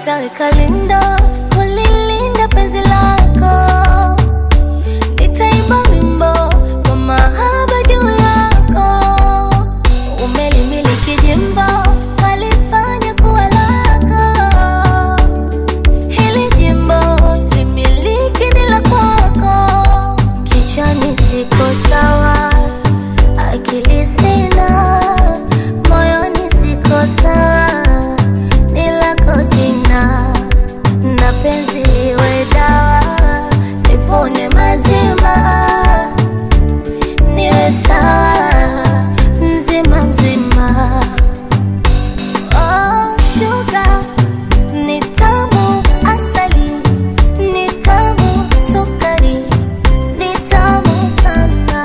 nitaweka lindo kulilinda penzi lako, nitaimba wimbo kwa mahaba juu yako. Umelimiliki jimbo kalifanya kuwa lako, hili jimbo limiliki ni la kwako. Kichwani siko sawa, akili sina, moyoni siko sawa, ni lako jina, na penzi liwe dawa, nipone mazima, niwe sawa mzima mzima. Oh sugar, ni tamu asali, ni tamu sukari, ni tamu sana.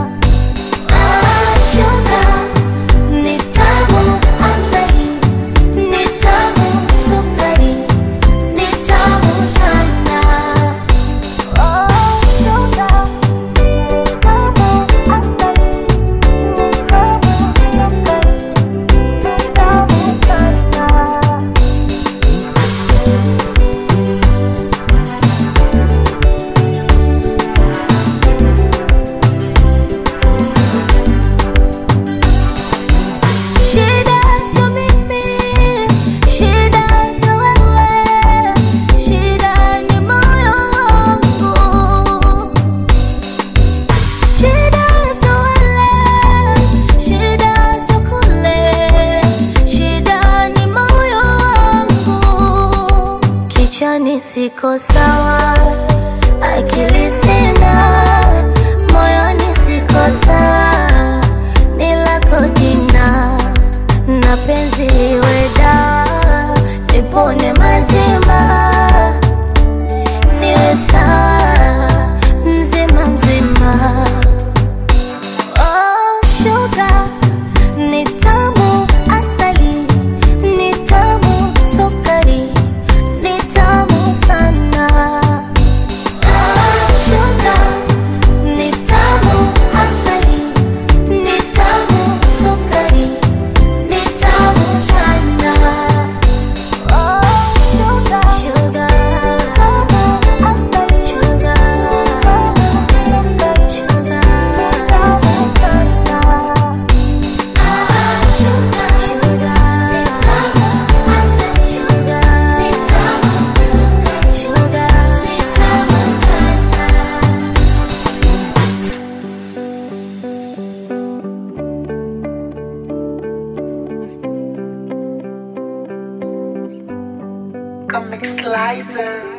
Oh sugar, ni tamu asali, ni tamu sukari, ni tamu sana. Oh sugar, ni tamu asali, ni tamu shida sio mimi, shida sio wewe, shida ni moyo wangu. Shida sio wale, shida sio kule, shida ni moyo wangu. Kichwani siko sawa, akili sina, moyoni siko sawa, ni lako jina, na penzi liwe dawa, nipone mazima, niwe sawa mzima mzima. Oh sugar, ni tamu asali, ni tamu sukari, ni tamu sana. Oh sugar, ni tamu asali, ni tamu sukari, ni tamu sana. Oh sugar, sugar, sugar, sugar, Comic Slicer.